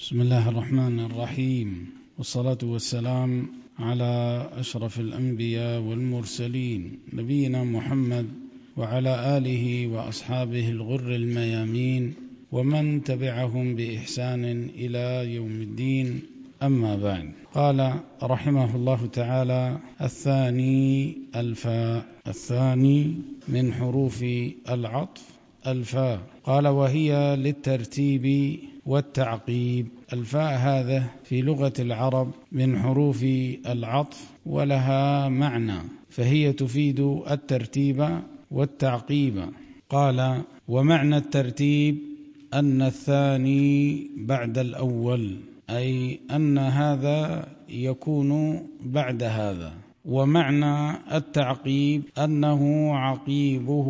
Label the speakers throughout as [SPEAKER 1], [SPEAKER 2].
[SPEAKER 1] بسم الله الرحمن الرحيم، والصلاة والسلام على أشرف الأنبياء والمرسلين نبينا محمد وعلى آله وأصحابه الغر الميامين ومن تبعهم بإحسان إلى يوم الدين. أما بعد، قال رحمه الله تعالى: الثاني الفاء. الثاني من حروف العطف الفاء. قال: وهي للترتيب والتعقيب. الفاء هذا في لغة العرب من حروف العطف ولها معنى، فهي تفيد الترتيب والتعقيب. قال: ومعنى الترتيب أن الثاني بعد الأول، أي أن هذا يكون بعد هذا. ومعنى التعقيب أنه عقيبه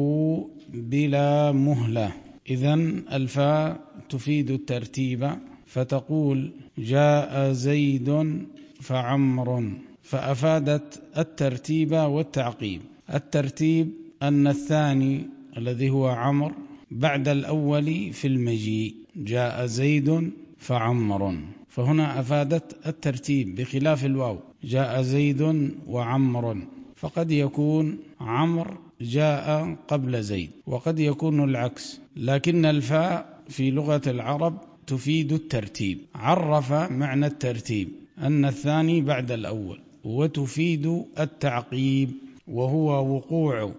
[SPEAKER 1] بلا مهلة. إذن الفاء تفيد الترتيب، فتقول: جاء زيد فعمر، فأفادت الترتيب والتعقيب. الترتيب أن الثاني الذي هو عمر بعد الأول في المجيء، جاء زيد فعمر، فهنا أفادت الترتيب بخلاف الواو، جاء زيد وعمر، فقد يكون عمر جاء قبل زيد وقد يكون العكس، لكن الفاء في لغة العرب تفيد الترتيب. عرف معنى الترتيب أن الثاني بعد الأول، وتفيد التعقيب وهو وقوع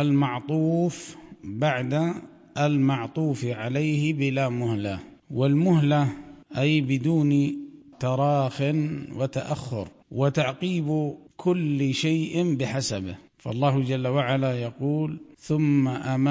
[SPEAKER 1] المعطوف بعد المعطوف عليه بلا مهلة. والمهلة أي بدون تراخ وتأخر، وتعقيب كل شيء بحسبه. فالله جل وعلا يقول: ثم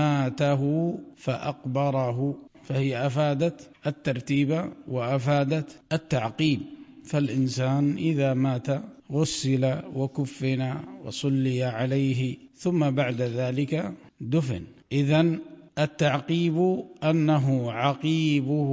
[SPEAKER 1] أماته فأقبره، فهي أفادت الترتيب وأفادت التعقيب. فالإنسان إذا مات غسل وكفن وصلي عليه ثم بعد ذلك دفن. إذن التعقيب أنه عقيبه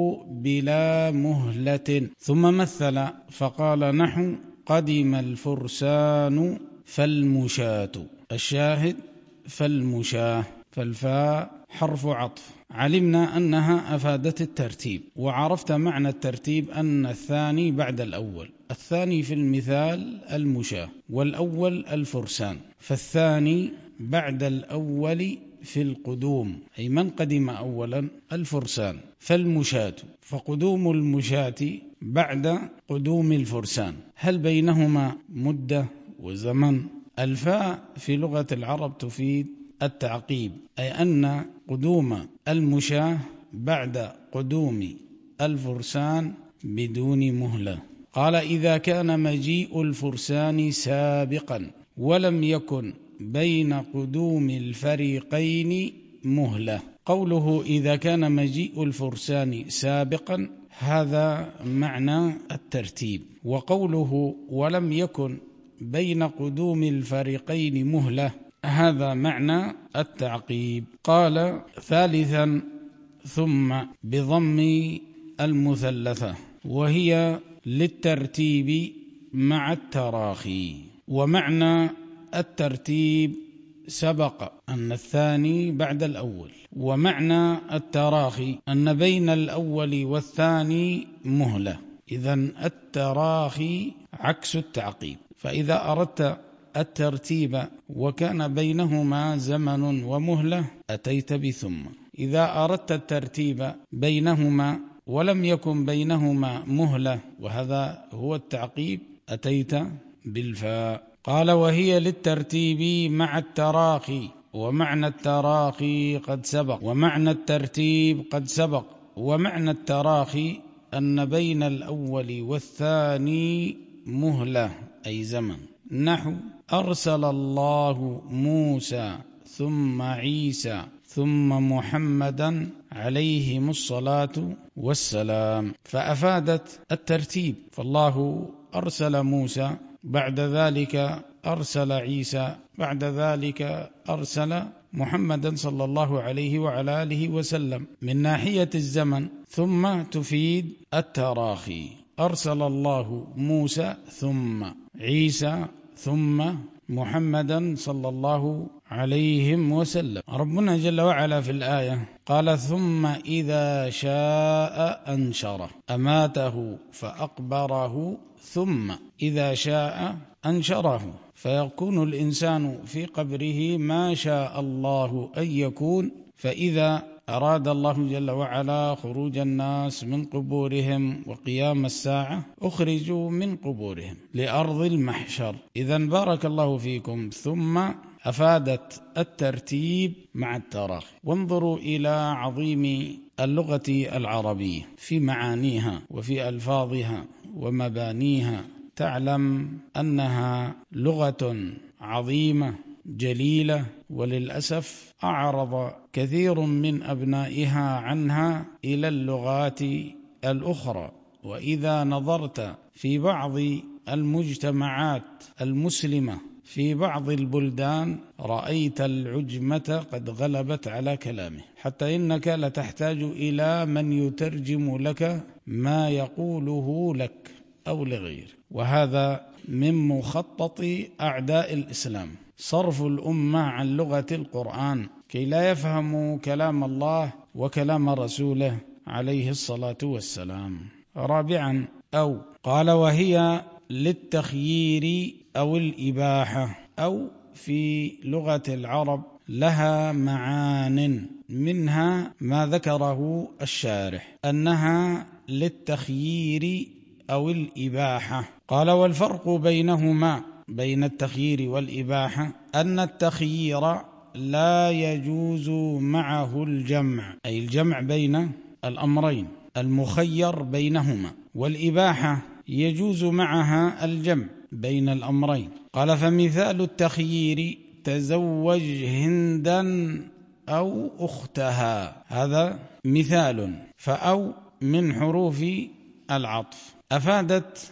[SPEAKER 1] بلا مهلة. ثم مثل فقال: نحو قدم الفرسان فالمشاة. الشاهد فالمشاة، فالفاء حرف عطف. علمنا أنها أفادت الترتيب، وعرفت معنى الترتيب أن الثاني بعد الأول. الثاني في المثال المشاة، والأول الفرسان، فالثاني بعد الأول في القدوم، أي من قدم أولا الفرسان. فالمشاة، فقدوم المشاة بعد قدوم الفرسان. هل بينهما مدة وزمن؟ الفاء في لغة العرب تفيد التعقيب، أي أن قدوم المشاة بعد قدوم الفرسان بدون مهلة. قال: إذا كان مجيء الفرسان سابقا ولم يكن بين قدوم الفريقين مهلة. قوله إذا كان مجيء الفرسان سابقا هذا معنى الترتيب، وقوله ولم يكن بين قدوم الفريقين مهلة هذا معنى التعقيب. قال: ثالثا ثم بضم المثلثة، وهي للترتيب مع التراخي. ومعنى الترتيب سبق أن الثاني بعد الأول، ومعنى التراخي أن بين الأول والثاني مهلة. إذن التراخي عكس التعقيب، فإذا أردت الترتيب وكان بينهما زمن ومهلة أتيت بثم. إذا أردت الترتيب بينهما ولم يكن بينهما مهلة وهذا هو التعقيب أتيت بالفاء. قال: وهي للترتيب مع التراخي. ومعنى التراخي قد سبق، ومعنى الترتيب قد سبق. ومعنى التراخي أن بين الأول والثاني مهلة أي زمن. نحو أرسل الله موسى ثم عيسى ثم محمدا عليهم الصلاة والسلام، فأفادت الترتيب. فالله أرسل موسى، بعد ذلك أرسل عيسى، بعد ذلك أرسل محمدا صلى الله عليه وعلى آله وسلم من ناحية الزمن. ثم تفيد التراخي، أرسل الله موسى ثم عيسى ثم محمدا صلى الله عليه وسلم. ربنا جل وعلا في الآية قال ثم إذا شاء أنشره، أماته فأقبره ثم إذا شاء أنشره، فيكون الإنسان في قبره ما شاء الله أن يكون. فإذا أراد الله جل وعلا خروج الناس من قبورهم وقيام الساعة أخرجوا من قبورهم لأرض المحشر. إذن بارك الله فيكم. ثم أفادت الترتيب مع التراخي. وانظروا إلى عظيم اللغة العربية في معانيها وفي ألفاظها ومبانيها، تعلم أنها لغة عظيمة جليلة، وللأسف أعرض كثير من أبنائها عنها إلى اللغات الأخرى. وإذا نظرت في بعض المجتمعات المسلمة في بعض البلدان رأيت العجمة قد غلبت على كلامه، حتى إنك لتحتاج إلى من يترجم لك ما يقوله لك أو لغير. وهذا من مخطط أعداء الإسلام، صرف الأمة عن لغة القرآن كي لا يفهموا كلام الله وكلام رسوله عليه الصلاة والسلام. رابعا أو قال وهي للتخيير أو الإباحة، أو في لغة العرب لها معان، منها ما ذكره الشارح أنها للتخيير أو الإباحة. قال والفرق بينهما بين التخيير والإباحة أن التخيير لا يجوز معه الجمع، أي الجمع بين الأمرين المخير بينهما، والإباحة يجوز معها الجمع بين الأمرين. قال فمثال التخيير تزوج هندا أو أختها، هذا مثال. فأو من حروف العطف أفادت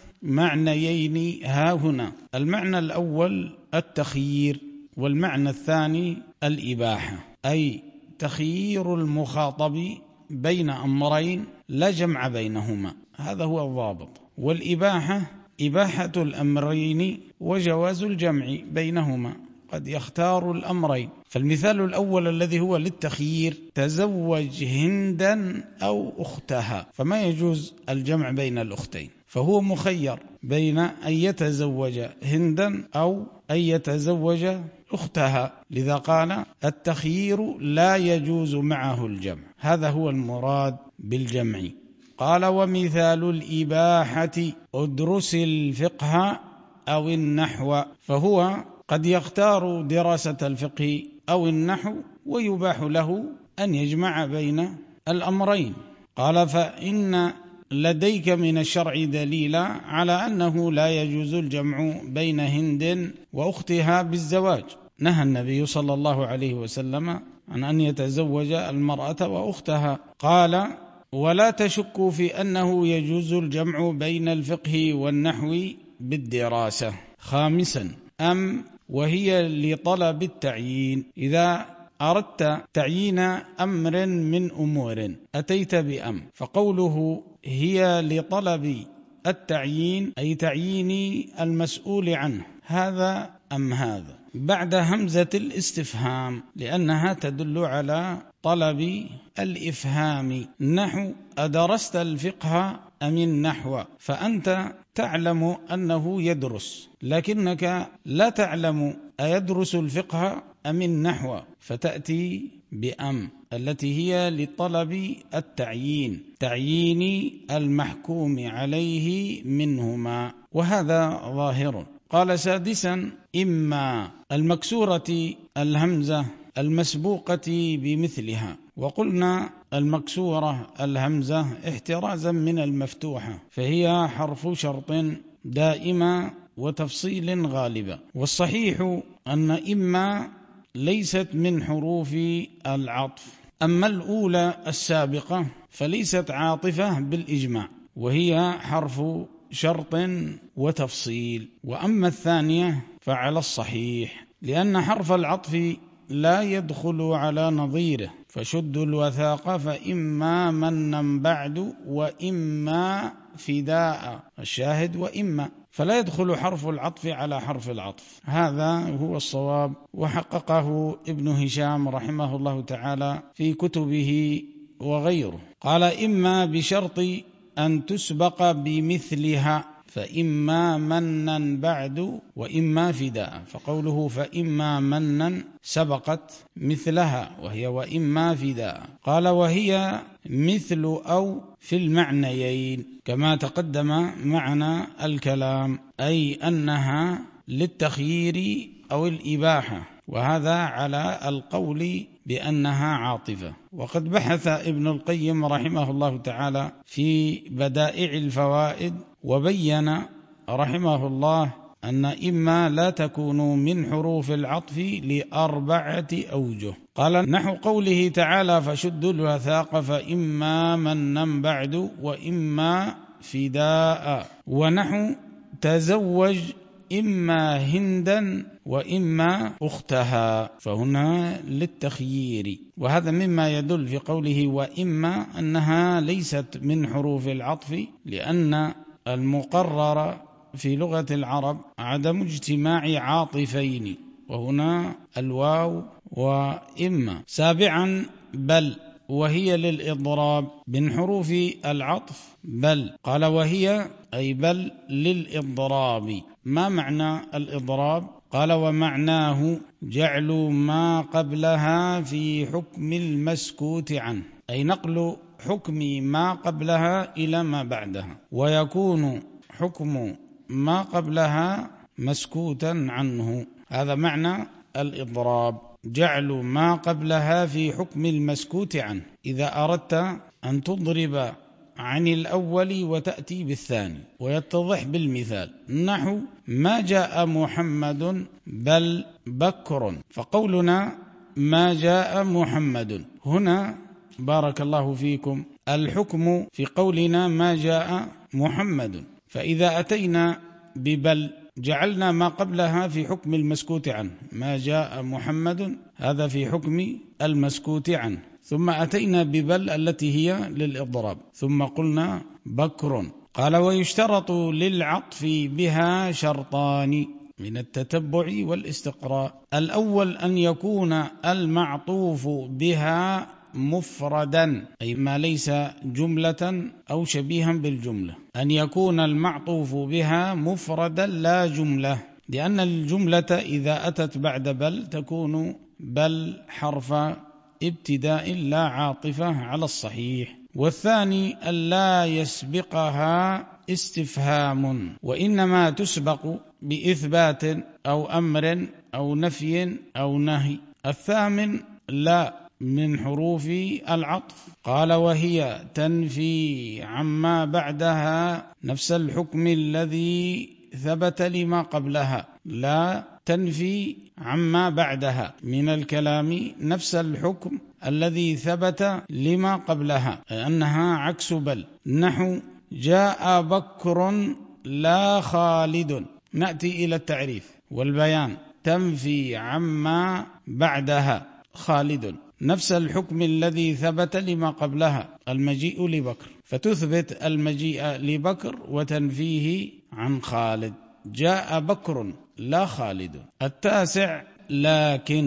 [SPEAKER 1] معنيين ها هنا، المعنى الأول التخيير، والمعنى الثاني الإباحة، أي تخيير المخاطب بين أمرين لا جمع بينهما، هذا هو الضابط. والإباحة إباحة الأمرين وجواز الجمع بينهما، قد يختار الأمرين. فالمثال الأول الذي هو للتخيير تزوج هندا أو أختها، فما يجوز الجمع بين الأختين، فهو مخير بين أن يتزوج هندا أو أن يتزوج أختها، لذا قال التخيير لا يجوز معه الجمع، هذا هو المراد بالجمع. قال ومثال الإباحة ادرس الفقه أو النحو، فهو قد يختار دراسة الفقه أو النحو ويباح له أن يجمع بين الأمرين. قال فإن لديك من الشرع دليلا على أنه لا يجوز الجمع بين هند وأختها بالزواج، نهى النبي صلى الله عليه وسلم عن أن يتزوج المرأة وأختها. قال ولا تشك في أنه يجوز الجمع بين الفقه والنحو بالدراسة. خامسا أم وهي لطلب التعيين، إذا أردت تعيين أمر من أمور أتيت بأم، فقوله هي لطلب التعيين أي تعيين المسؤول عنه، هذا أم هذا بعد همزة الاستفهام، لأنها تدل على طلب الإفهام. نحو أدرست الفقه أم النحو، فأنت تعلم أنه يدرس، لكنك لا تعلم أيدرس الفقه أم النحو، فتأتي بأم التي هي لطلب التعيين، تعيين المحكوم عليه منهما، وهذا ظاهر. قال سادسا إما المكسورة الهمزة المسبوقة بمثلها، وقلنا المكسورة الهمزة احترازا من المفتوحة، فهي حرف شرط دائما وتفصيل غالبا. والصحيح أن إما ليست من حروف العطف، أما الأولى السابقة فليست عاطفة بالإجماع، وهي حرف شرط وتفصيل. وأما الثانية فعلى الصحيح، لأن حرف العطف لا يدخل على نظيره، فشدوا الوثاق فإما منا بعد وإما فداء، الشاهد وإما، فلا يدخل حرف العطف على حرف العطف، هذا هو الصواب، وحققه ابن هشام رحمه الله تعالى في كتبه وغيره. قال إما بشرط أن تسبق بمثلها، فإما منا بعد وإما فداء، فقوله فإما منا سبقت مثلها وهي وإما فداء. قال وهي مثل أو في المعنيين كما تقدم معنا الكلام، أي أنها للتخيير أو الإباحة، وهذا على القول بأنها عاطفة. وقد بحث ابن القيم رحمه الله تعالى في بدائع الفوائد وبين رحمه الله أن إما لا تكون من حروف العطف ل4 أوجه. قال نحو قوله تعالى فشدوا الوثاق فإما منا بعد وإما فداء، ونحو تزوج إما هندا وإما أختها، فهنا للتخيير، وهذا مما يدل في قوله وإما أنها ليست من حروف العطف، لأن المقرر في لغة العرب عدم اجتماع عاطفين، وهنا الواو وإما. 7 بل، وهي للإضراب من حروف العطف بل. قال وهي أي بل للإضراب. ما معنى الإضراب؟ قال ومعناه جعل ما قبلها في حكم المسكوت عنه، أي نقل حكم ما قبلها إلى ما بعدها، ويكون حكم ما قبلها مسكوتا عنه، هذا معنى الإضراب، جعل ما قبلها في حكم المسكوت عنه. إذا أردت أن تضرب عن الأول وتأتي بالثاني ويتضح بالمثال، نحو ما جاء محمد بل بكر، فقولنا ما جاء محمد هنا بارك الله فيكم الحكم في قولنا ما جاء محمد، فإذا أتينا ببل جعلنا ما قبلها في حكم المسكوت عنه، ما جاء محمد هذا في حكم المسكوت عنه، ثم أتينا ببل التي هي للإضراب، ثم قلنا بكر. قال ويشترط للعطف بها شرطان من التتبع والاستقراء. الأول أن يكون المعطوف بها مفردا، أي ما ليس جملة أو شبيها بالجملة، أن يكون المعطوف بها مفردا لا جملة، لأن الجملة إذا أتت بعد بل تكون بل حرف ابتداء لا عاطفة على الصحيح. والثاني ألا يسبقها استفهام، وإنما تسبق بإثبات أو أمر أو نفي أو نهي. الثامن لا من حروف العطف. قال وهي تنفي عما بعدها نفس الحكم الذي ثبت لما قبلها، لا تنفي عما بعدها من الكلام نفس الحكم الذي ثبت لما قبلها، أنها عكس بل. نحو جاء بكر لا خالد، نأتي إلى التعريف والبيان، تنفي عما بعدها خالد نفس الحكم الذي ثبت لما قبلها المجيء لبكر، فتثبت المجيء لبكر وتنفيه عن خالد، جاء بكر لا خالد. التاسع لكن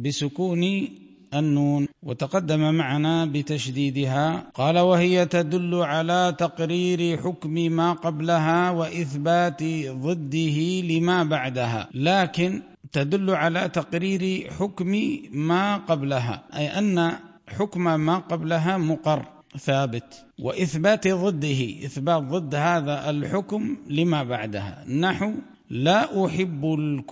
[SPEAKER 1] بسكون النون، وتقدم معنا بتشديدها. قال وهي تدل على تقرير حكم ما قبلها وإثبات ضده لما بعدها. لكن تدل على تقرير حكم ما قبلها، أي أن حكم ما قبلها مقر ثابت، وإثبات ضده إثبات ضد هذا الحكم لما بعدها. نحو لا أحب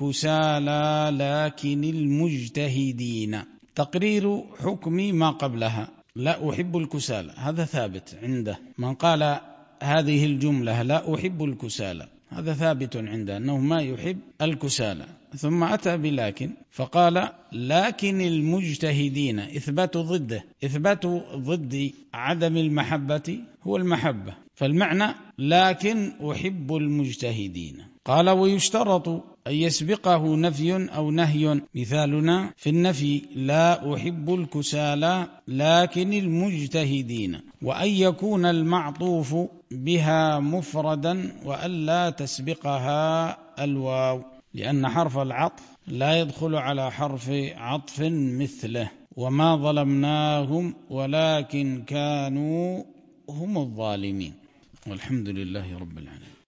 [SPEAKER 1] الكسالى لكن المجتهدين، تقرير حكم ما قبلها، لا أحب الكسالى هذا ثابت عنده، من قال هذه الجملة لا أحب الكسالى هذا ثابت عنده أنه ما يحب الكسالى، ثم أتى بلكن فقال لكن المجتهدين، إثبات ضده، إثبات ضد عدم المحبة هو المحبة، فالمعنى لكن أحب المجتهدين. قال ويشترط أن يسبقه نفي أو نهي. مثالنا في النفي: لا أحب الكسالى لكن المجتهدين. وأن يكون المعطوف بها مفردا وألا تسبقها الواو، لأن حرف العطف لا يدخل على حرف عطف مثله. وما ظلمناهم ولكن كانوا هم الظالمين. والحمد لله رب العالمين.